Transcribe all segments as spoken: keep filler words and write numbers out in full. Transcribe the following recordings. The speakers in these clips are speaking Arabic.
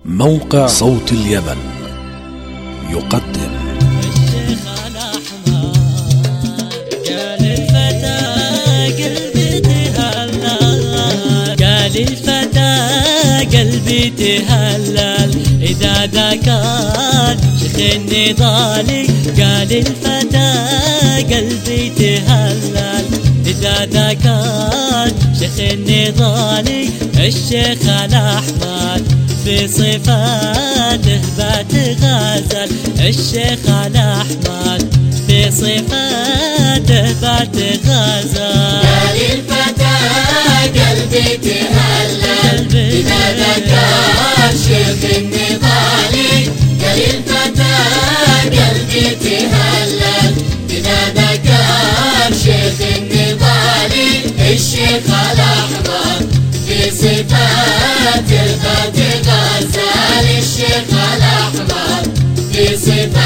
موقع صوت اليمن يقدم الشيخ الأحمر قال الفتى قلبي تهلل، قال الفتى قلبي تهلل إذا ذكر شيخ النضالي، قال الفتى قلبي تهلل إذا ذكر شيخ النضالي. الشيخ الأحمر في صفاته بات غزل، الشيخ الأحمر في صفاته بات غزل. قال الفتى قلبي تهلل إذا ذكر شيخ النضالي، قال الفتى قلبي تهلل إذا ذكر شيخ النضالي. الشيخ الأحمر في صفاته بات غزل، الشيخ الأحمر في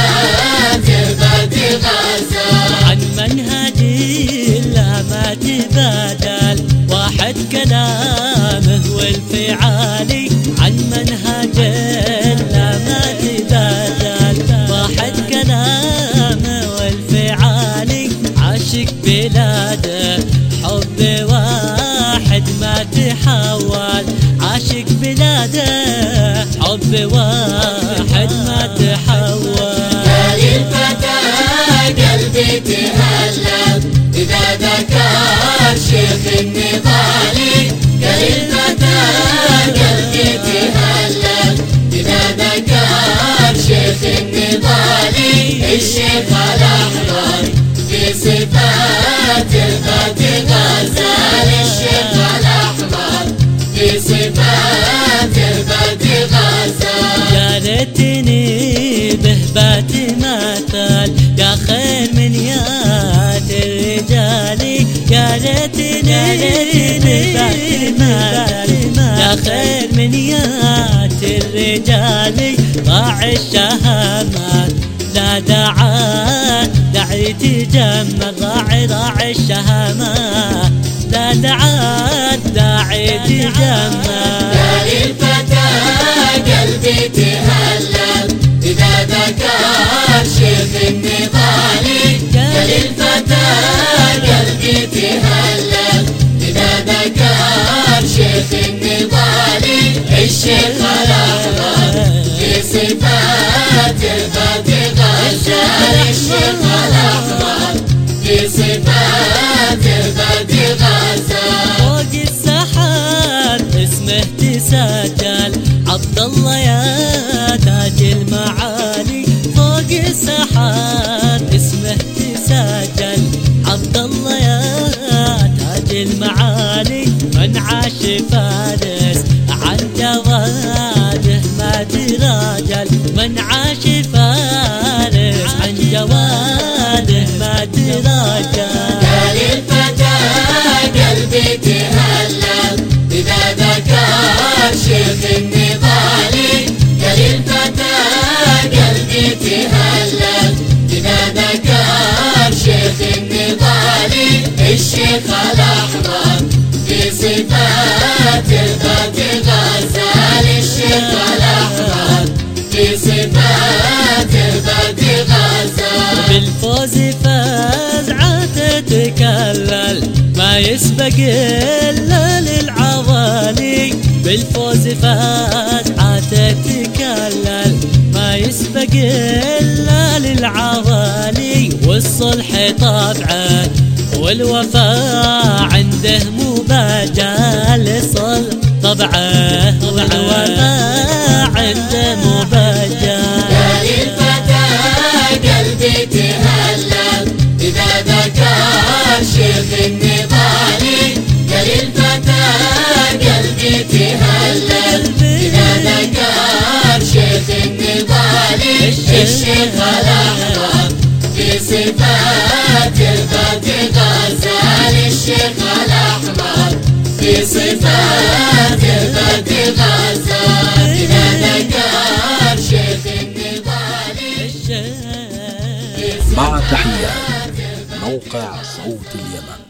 صفاته بات غزل. عن منهج لا ما تبادل واحد كلامه والفعالي، عن منهج لا ما تبادل واحد كلامه والفعالي. عاشق بلاده حب واحد ما تحول، عاشق بلاده حب واحد ما تحول. قال الفتى قلبي تهلل إذا ذكر شيخ النضالي، قال الفتى قلبي تهلل إذا ذكر شيخ النضالي. الشيخ الأحمر في صفاته بات غزل، الشيخ الأحمر في صفاته بات غزل. يا ريتني به بات مثل يا خير من يات الرجال، يا ريتني به بات مثل يا خير من يات الرجال. ضاع الشهامات لا دعا دعي تجمل، ضاع ضاع الشهامات لا دعا داعي تجمل. قال الفتى قلبي تهلل إذا ذكر شيخ النضالي، قال الفتى قلبي تهلل إذا ذكر شيخ النضالي. الشيخ الأحمر في صفاته بات غزل، الشيخ الأحمر في صفاته بات غزل. فوق السحاب اسمه تسجل عبد الله يا تاج المعالي، فوق السحاب اسمه تسجل عبد الله يا تاج المعالي. من عاش فارس عن جواده ما تراجل، من عاش فارس عن جواده ما تراجل. قال الفتى قلبي تهلل إذا ذكر شيخ النضالي، قال الفتى قلبي تهلل إذا ذكر شيخ النضالي. الشيخ الأحمر في صفاته بات غزل، الشيخ الأحمر في صفاته بات غزل. بالفوز فاز عاد تكلل ما يسبق إلا للعوالي، بالفوز فاز عاد تكلل ما يسبق إلا للعوالي. والصلح طبعه والوفاء عنده مبجل، الصلح طبعه والوفاء عنده مبجل. قال الفتى قلبي تهلل إذا ذكر شيخ النضالي، قال الفتى قلبي تهلل إذا ذكر شيخ النضالي. الشيخ الأحمر في صفاته بات غزل، الشيخ الأحمر في صفاته بات غزل إذا ذكر شيخ النضالي. مع تحيات موقع صوت اليمن.